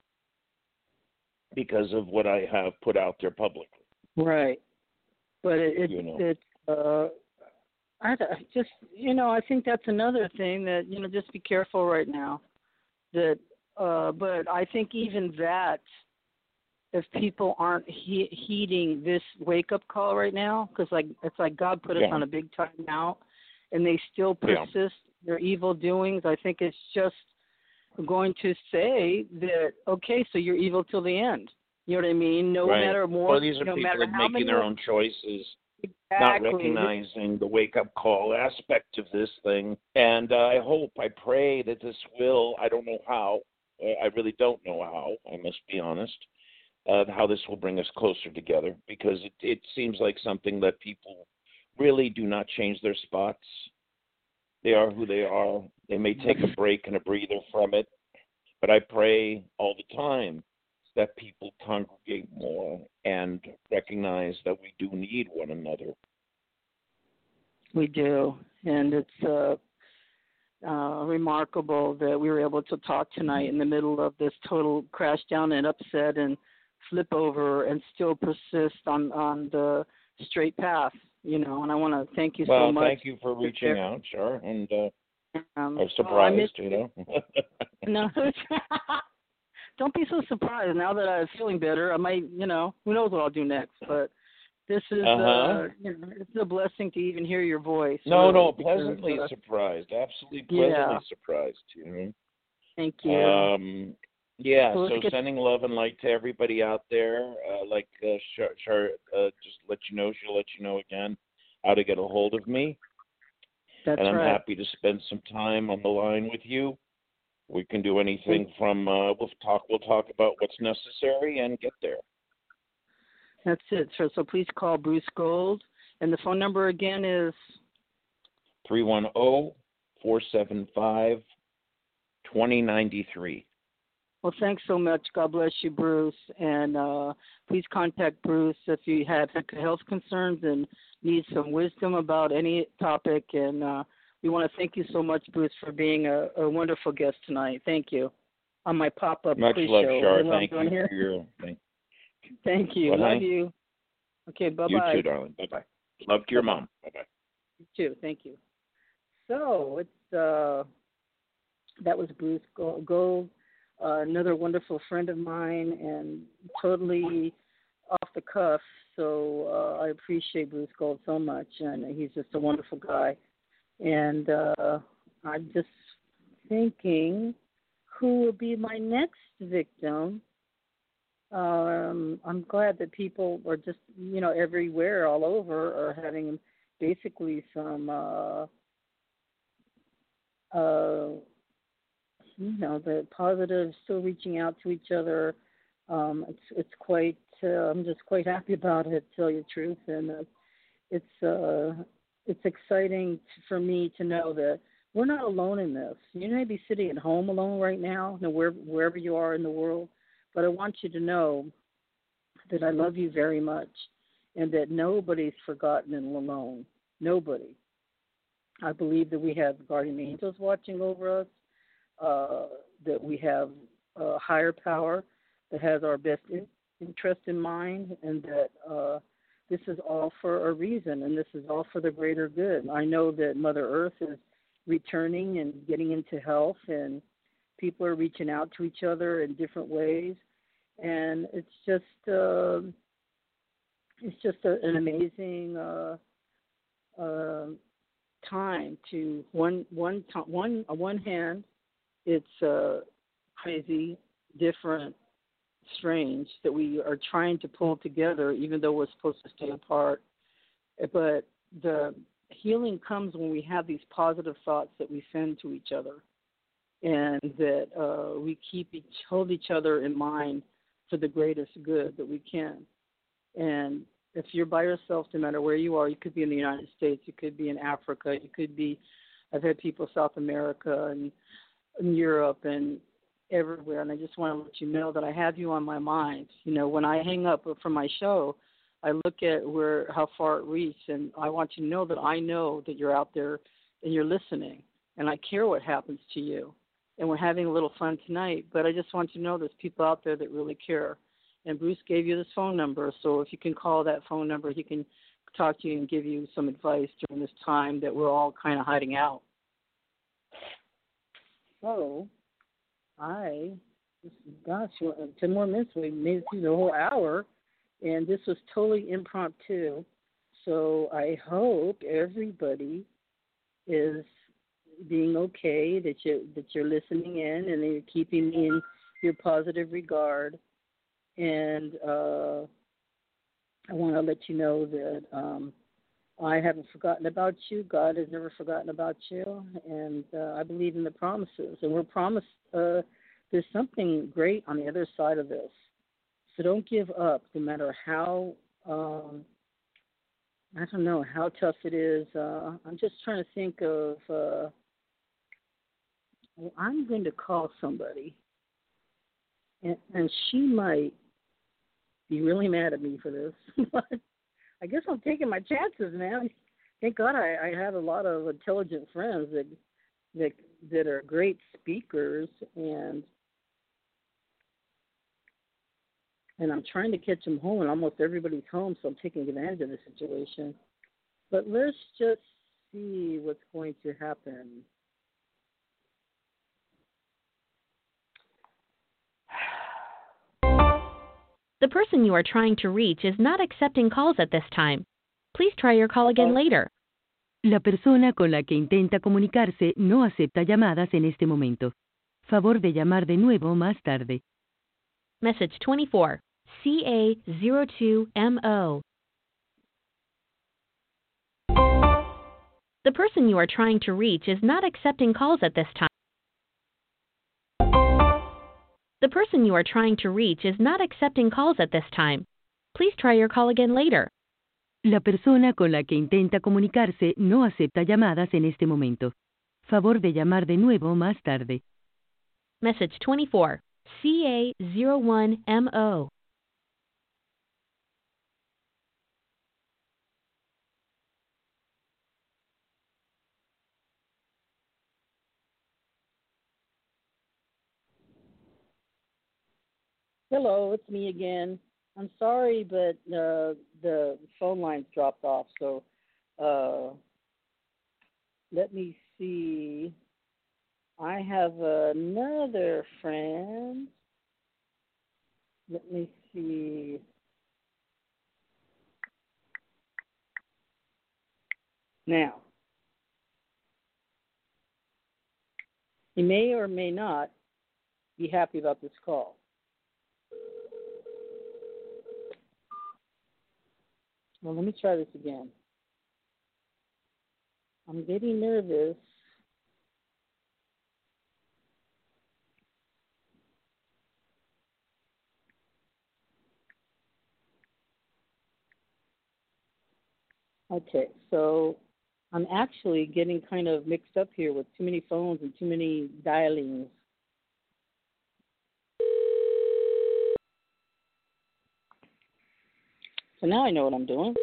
because of what I have put out there publicly. Right. But it, it, you know. it uh, I just, you know, I think that's another thing that, you know, just be careful right now. That, uh, but I think even that, if people aren't he- heeding this wake-up call right now, because like it's like God put us yeah. on a big time out, and they still persist yeah. their evil doings. I think it's just going to say that, okay, so you're evil till the end. You know what I mean? No right. matter more. Well, these are no people matter that how making many their own choices. Exactly. Not recognizing the wake-up call aspect of this thing. And uh, I hope, I pray that this will, I don't know how, I really don't know how, I must be honest, uh, how this will bring us closer together, because it, it seems like something that people really do not change their spots. They are who they are. They may take a break and a breather from it, but I pray all the time that people congregate more and recognize that we do need one another. We do, and it's uh, uh, remarkable that we were able to talk tonight in the middle of this total crash down and upset and flip over and still persist on, on the straight path, you know, and I want to thank you well, so much. Well, thank you for reaching out, sure, and uh, um, I'm surprised, well, I you know. no, don't be so surprised. Now that I'm feeling better, I might, you know, who knows what I'll do next, but this is, uh-huh. uh, you know, it's a blessing to even hear your voice. No, really, no, because, pleasantly uh, surprised, absolutely pleasantly yeah. surprised, you know. Thank you. Um, yeah, so so get... sending love and light to everybody out there. Uh, like uh, Char, Char uh, just let you know, she'll let you know again how to get a hold of me. That's and I'm right. happy to spend some time on the line with you. We can do anything from uh, we'll talk. We'll talk about what's necessary and get there. That's it. So, so please call Bruce Gold, and the phone number again is three one zero, four seven five, two zero nine three. Well, thanks so much. God bless you, Bruce. And uh, please contact Bruce if you have health concerns and need some wisdom about any topic. And uh, we want to thank you so much, Bruce, for being a, a wonderful guest tonight. Thank you. On my pop-up Much quiz love, show. Char. Thank you here. for your thing. Thank you. What, love honey? you. Okay, bye-bye. You too, darling. Bye-bye. Love to your Bye-bye. mom. Bye-bye. You too. Thank you. So it's uh, that was Bruce Gold. Uh, another wonderful friend of mine and totally off the cuff. So uh, I appreciate Bruce Gold so much, and he's just a wonderful guy. And uh, I'm just thinking who will be my next victim. Um, I'm glad that people are just, you know, everywhere, all over, are having basically some uh, uh, you know, the positive, still reaching out to each other. Um, it's it's quite. Uh, I'm just quite happy about it, to tell you the truth, and uh, it's uh, it's exciting t- for me to know that we're not alone in this. You may be sitting at home alone right now, you know, where, wherever you are in the world, but I want you to know that I love you very much, and that nobody's forgotten and alone. Nobody. I believe that we have guardian angels watching over us. Uh, that we have a higher power that has our best in, interest in mind, and that uh, this is all for a reason, and this is all for the greater good. I know that Mother Earth is returning and getting into health, and people are reaching out to each other in different ways, and it's just uh, it's just a, an amazing uh, uh, time to one one one on one hand. It's uh, crazy, different, strange that we are trying to pull together, even though we're supposed to stay apart. But the healing comes when we have these positive thoughts that we send to each other, and that uh, we keep each, hold each other in mind for the greatest good that we can. And if you're by yourself, no matter where you are, you could be in the United States, you could be in Africa, you could be, I've had people South America and in Europe and everywhere, and I just want to let you know that I have you on my mind. You know, when I hang up from my show, I look at where how far it reached, and I want you to know that I know that you're out there and you're listening, and I care what happens to you. And we're having a little fun tonight, but I just want you to know there's people out there that really care. And Bruce gave you this phone number, so if you can call that phone number, he can talk to you and give you some advice during this time that we're all kind of hiding out. So, I, gosh, ten more minutes, we made it through the whole hour, and this was totally impromptu. So I hope everybody is being okay, that you that you're listening in and that you're keeping in your positive regard. And uh, I want to let you know that um, I haven't forgotten about you. God has never forgotten about you, and uh, I believe in the promises. And we're promised uh, there's something great on the other side of this. So don't give up, no matter how, um, I don't know, how tough it is. Uh, I'm just trying to think of, uh, well, I'm going to call somebody, and, and she might be really mad at me for this, but I guess I'm taking my chances, man. Thank God I, I have a lot of intelligent friends that that that are great speakers, and and I'm trying to catch them home, and almost everybody's home, so I'm taking advantage of the situation. But let's just see what's going to happen. The person you are trying to reach is not accepting calls at this time. Please try your call again later. La persona con la que intenta comunicarse no acepta llamadas en este momento. Favor de llamar de nuevo más tarde. Message twenty-four, C A zero two M O. The person you are trying to reach is not accepting calls at this time. The person you are trying to reach is not accepting calls at this time. Please try your call again later. La persona con la que intenta comunicarse no acepta llamadas en este momento. Favor de llamar de nuevo más tarde. Message twenty-four, C A zero one M O. Hello, it's me again. I'm sorry, but uh, the phone lines dropped off, so uh, let me see. I have another friend. Let me see. Now, you may or may not be happy about this call. Well, let me try this again. I'm getting nervous. Okay, so I'm actually getting kind of mixed up here with too many phones and too many dialings. So now I know what I'm doing.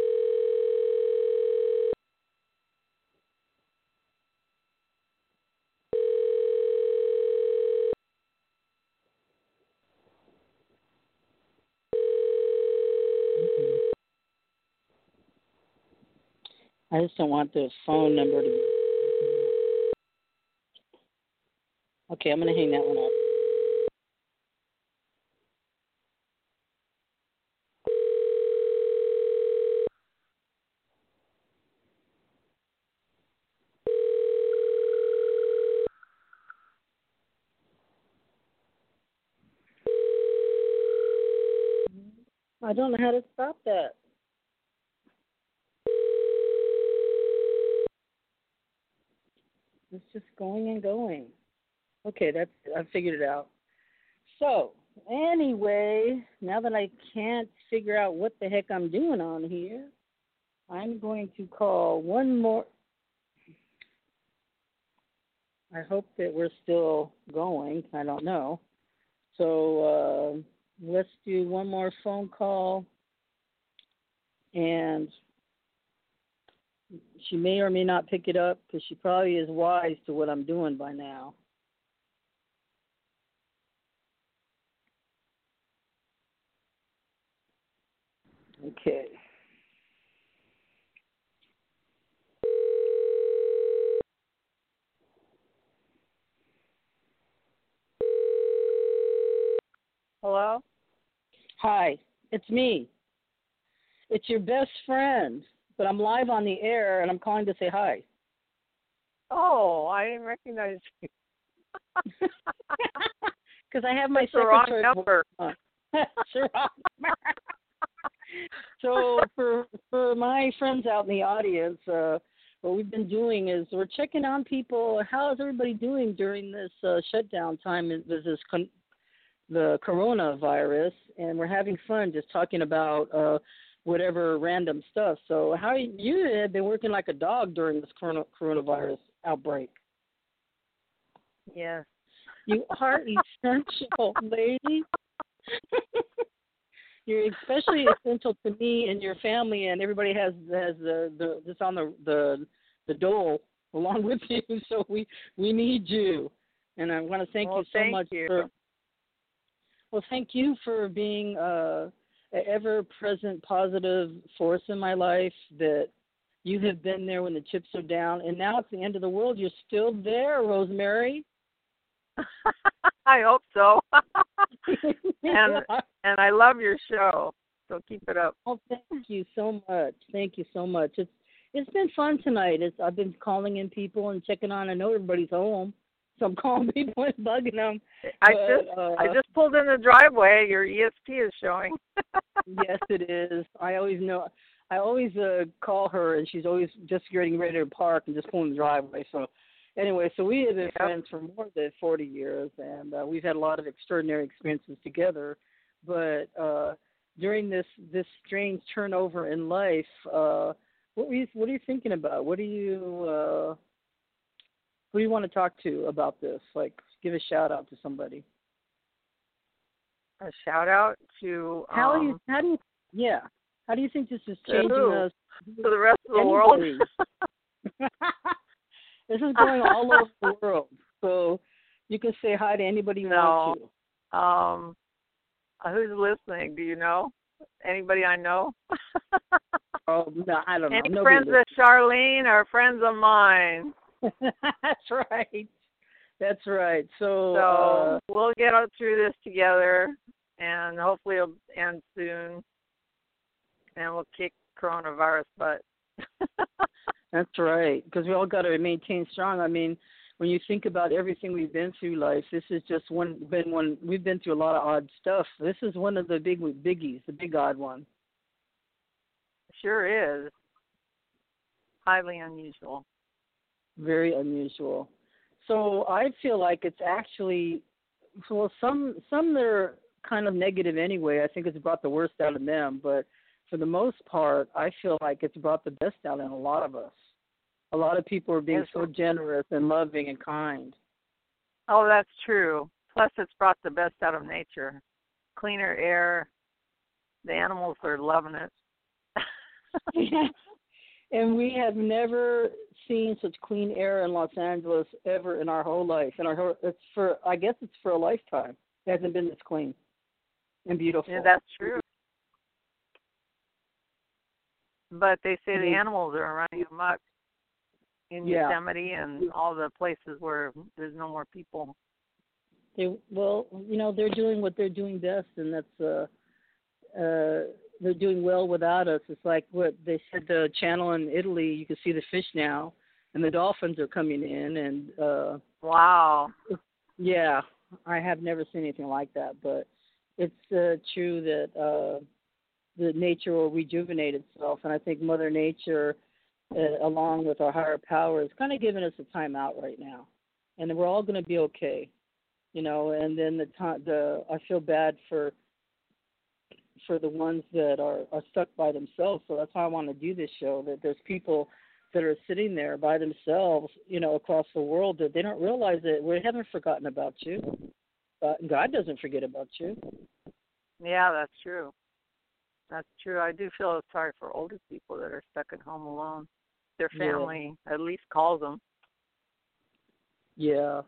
I just don't want the phone number to be... Okay, I'm going to hang that one up. I don't know how to stop that. It's just going and going. Okay, that's I figured it out. So, anyway, now that I can't figure out what the heck I'm doing on here, I'm going to call one more. I hope that we're still going. I don't know. So, uh, let's do one more phone call. And she may or may not pick it up because she probably is wise to what I'm doing by now. Okay. Hello? Hi, it's me. It's your best friend, but I'm live on the air and I'm calling to say hi. Oh, I didn't recognize you. Because I have my That's the wrong secretary number. on. So for for my friends out in the audience, uh, what we've been doing is we're checking on people. How is everybody doing during this uh, shutdown time? There's this con- the coronavirus, and we're having fun just talking about uh, whatever random stuff. So how you have been working like a dog during this corona, coronavirus outbreak? Yes. You are essential, lady. You're especially essential to me and your family, and everybody has has the the just on the the the dole along with you. So we we need you, and I want to thank well, you so thank much you. for. Well, thank you for being uh, an ever-present positive force in my life, that you have been there when the chips are down, and now it's the end of the world. You're still there, Rosemary. I hope so. and and I love your show, so keep it up. Oh, thank you so much. Thank you so much. It's it's been fun tonight. It's I've been calling in people and checking on. I know everybody's home, so I'm calling people and bugging them. I but, just uh, I just pulled in the driveway. Your E S P is showing. Yes, it is. I always know. I always uh, call her, and she's always just getting ready to park and just pulling the driveway. So, anyway, so we have been Yep. friends for more than forty years, and uh, we've had a lot of extraordinary experiences together. But uh, during this this strange turnover in life, uh, what were you what are you thinking about? What do you uh, who do you want to talk to about this? Like, give a shout out to somebody. A shout out to um, How do you how do you yeah? How do you think this is changing who? us? to the rest of the Anybody. world. This is going all over the world, so you can say hi to anybody you No. want to. Um, uh, who's listening? Do you know? Anybody I know? Oh, no, I don't know. Any Nobody friends of Charlene or friends of mine? That's right. That's right. So, So uh, we'll get up through this together, and hopefully it'll end soon, and we'll kick coronavirus butt. that's right, because we all got to maintain strong. I mean, when you think about everything we've been through life, this is just one. Been one. We've been through a lot of odd stuff. This is one of the big biggies, the big odd one. Sure is. Highly unusual. Very unusual. So I feel like it's actually, well, some some that are kind of negative anyway. I think it's brought the worst out of them, but for the most part, I feel like it's brought the best out in a lot of us. A lot of people are being so generous and loving and kind. Oh, that's true. Plus, it's brought the best out of nature. Cleaner air. The animals are loving it. And we have never seen such clean air in Los Angeles ever in our whole life. And our whole, it's for, I guess it's for a lifetime. It hasn't been this clean and beautiful. Yeah, that's true. But they say Mhm. the animals are running amok in Yeah. Yosemite and all the places where there's no more people. They, well, you know, they're doing what they're doing best, and that's uh, uh, they're doing well without us. It's like what they said, the channel in Italy, you can see the fish now, and the dolphins are coming in, and uh, wow. Yeah, I have never seen anything like that, but it's uh, true that uh, the nature will rejuvenate itself, and I think Mother Nature, uh, along with our higher power, is kind of giving us a time out right now, and we're all going to be okay, you know. And then the time, the I feel bad for for the ones that are, are stuck by themselves. So that's why I want to do this show. That there's people that are sitting there by themselves, you know, across the world, that they don't realize that we haven't forgotten about you. Uh, God doesn't forget about you. Yeah, that's true. That's true. I do feel sorry for older people that are stuck at home alone. Their family yeah. at least calls them. Yeah.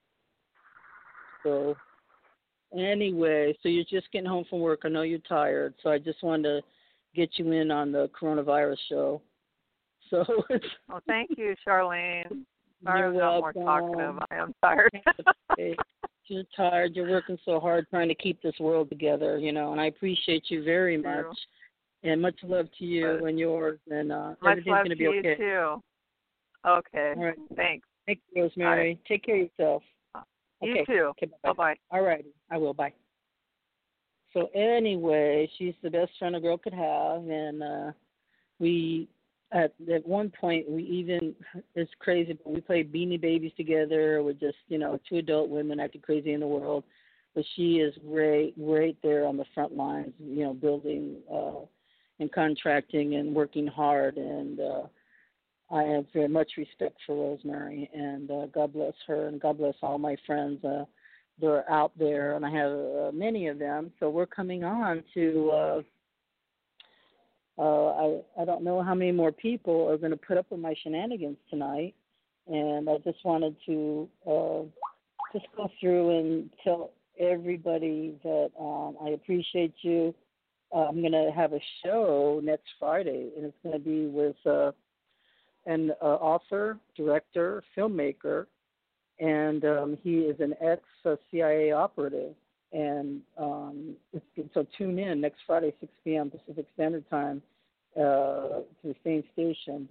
So anyway, so you're just getting home from work. I know you're tired, so I just wanted to get you in on the coronavirus show. So it's well, thank you, Charlene. Sorry, you're I'm not welcome. more talkative. I am tired. You're tired. You're working so hard trying to keep this world together, you know, and I appreciate you very much. And much love to you but and yours, and uh, everything's going to be okay. Much love to you, too. Okay. All right. Thanks. Thank you, Rosemary. Right. Take care of yourself. You okay. too. Okay, bye-bye. Bye-bye. All right. I will. Bye. So anyway, she's the best friend a girl could have, and uh, we, at, at one point, we even, it's crazy, but we played Beanie Babies together with just, you know, two adult women acting crazy in the world. But she is right, right there on the front lines, you know, building uh, and contracting and working hard, and uh, I have very much respect for Rosemary, and uh, God bless her, and God bless all my friends. Uh, they're out there, and I have uh, many of them. So we're coming on to, uh, uh, I, I don't know how many more people are going to put up with my shenanigans tonight, and I just wanted to uh, just go through and tell everybody that um, I appreciate you. Uh, I'm going to have a show next Friday, and it's going to be with uh, an uh, author, director, filmmaker, and um, he is an ex-C I A operative. And um, it's, so tune in next Friday, six p.m. Pacific Standard Time, uh, to the same station,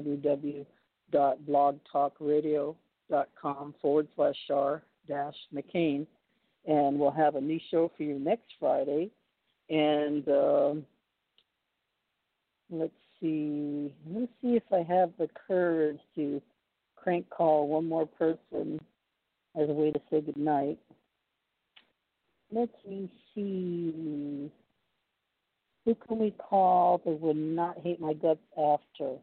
www.blogtalkradio.com forward slash Shar dash McCain. And we'll have a new show for you next Friday. And um, let's see, let's see if I have the courage to crank call one more person as a way to say goodnight. Let me see. Who can we call that would not hate my guts after?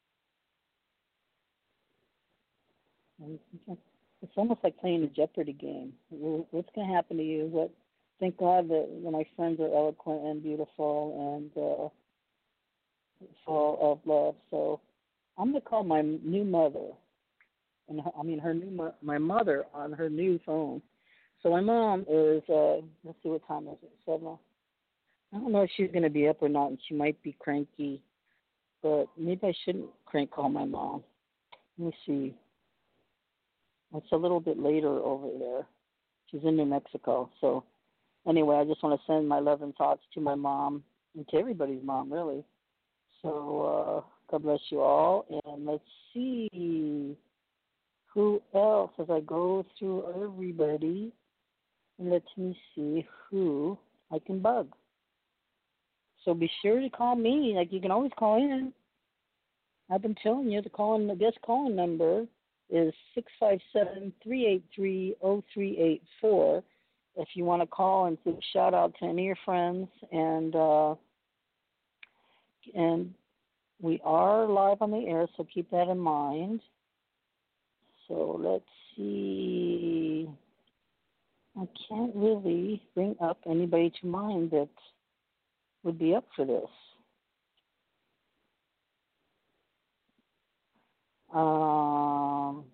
It's almost like playing a Jeopardy game. What's going to happen to you? What? Thank God that my friends are eloquent and beautiful and uh, full of love. So I'm going to call my new mother, and I mean her new mo- my mother on her new phone. So my mom is, uh, let's see what time is it, seven. I don't know if she's going to be up or not, and she might be cranky, but maybe I shouldn't crank call my mom. Let me see. It's a little bit later over there. She's in New Mexico. So anyway, I just want to send my love and thoughts to my mom and to everybody's mom, really. So uh, God bless you all. And let's see who else as I go through everybody. Let me see who I can bug. So be sure to call me. Like, you can always call in. I've been telling you the call in, the guest calling number is six five seven, three eight three, zero three eight four. If you want to call and give a shout out to any of your friends. And uh, and we are live on the air, so keep that in mind. So let's see. I can't really bring up anybody to mind that would be up for this. Um,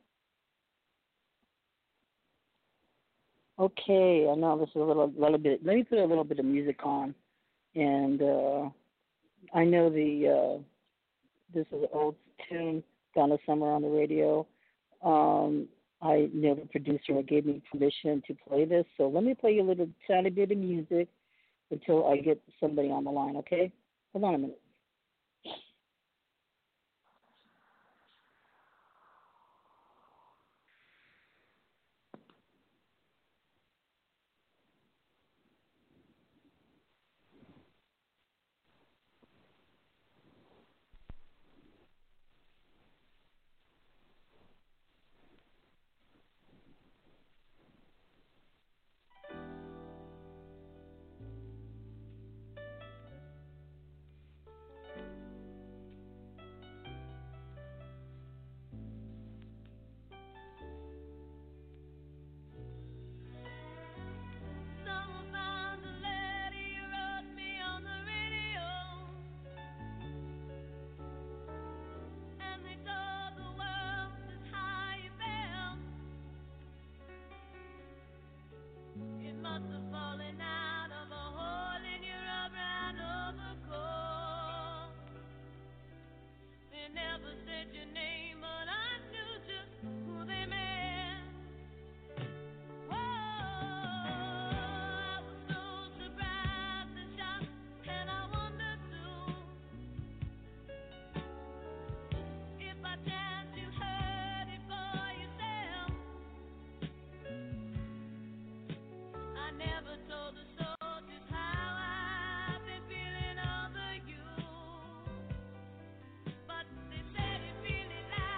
okay, I know this is a little, little bit. Let me put a little bit of music on, and uh, I know the uh, this is an old tune, Donna Summer on the radio. Um, I know the producer gave me permission to play this, so let me play you a little tiny bit of music until I get somebody on the line. Okay, hold on a minute. But they said it really loud.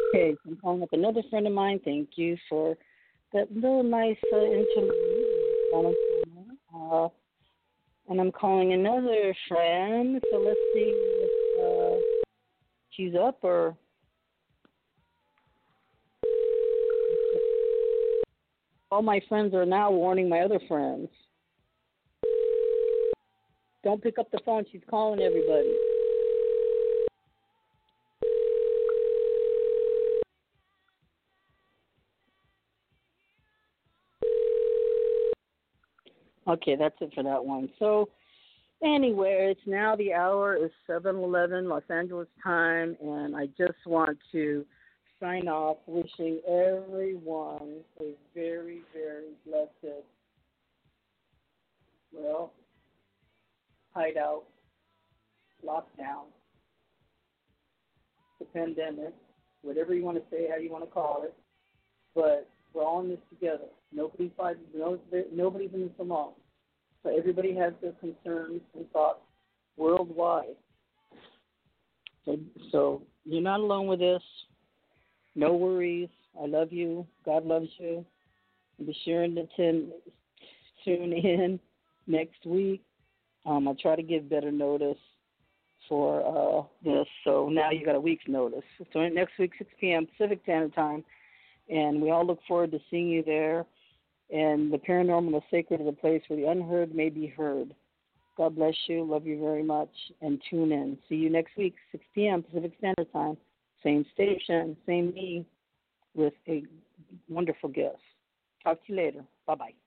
Okay, so I'm calling up another friend of mine. Thank you for that little nice uh, interlude. Uh, and I'm calling another friend. So let's see if uh, she's up or. All my friends are now warning my other friends. Don't pick up the phone. She's calling everybody. Okay, that's it for that one. So, anyway, it's now the hour is seven eleven Los Angeles time, and I just want to sign off wishing everyone a very, very blessed, well, hideout, lockdown, the pandemic, whatever you want to say, how you want to call it, but we're all in this together. Nobody fights, no, nobody's in this alone. So everybody has their concerns and thoughts worldwide. So, so you're not alone with this. No worries. I love you. God loves you. Be sure to tune, tune in next week. Um, I'll try to give better notice for uh, this. So now you got a week's notice. So next week, six p.m. Pacific Standard Time. And we all look forward to seeing you there. And the paranormal is sacred is a place where the unheard may be heard. God bless you. Love you very much. And tune in. See you next week, six p.m. Pacific Standard Time. Same station, same me, with a wonderful guest. Talk to you later. Bye-bye.